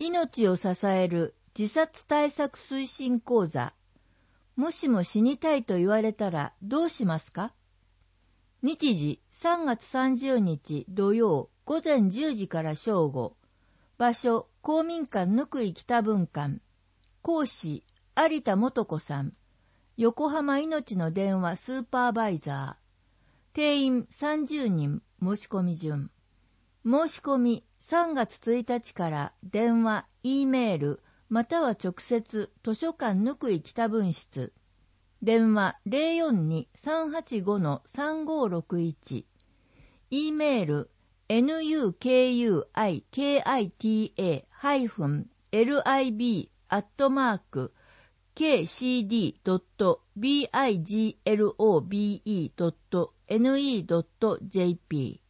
命を支える自殺対策推進講座。もしも死にたいと言われたらどうしますか？日時3月30日土曜午前10時から正午。場所公民館ぬくい北分館。講師有田素子さん。横浜いのちの電話スーパーバイザー。定員30人申し込み順。申し込み3月1日から電話、Eメール、または直接図書館ぬくい北分室。電話 042-385-3561。Eメール nukukita-lib@kcd.biglobe.ne.jp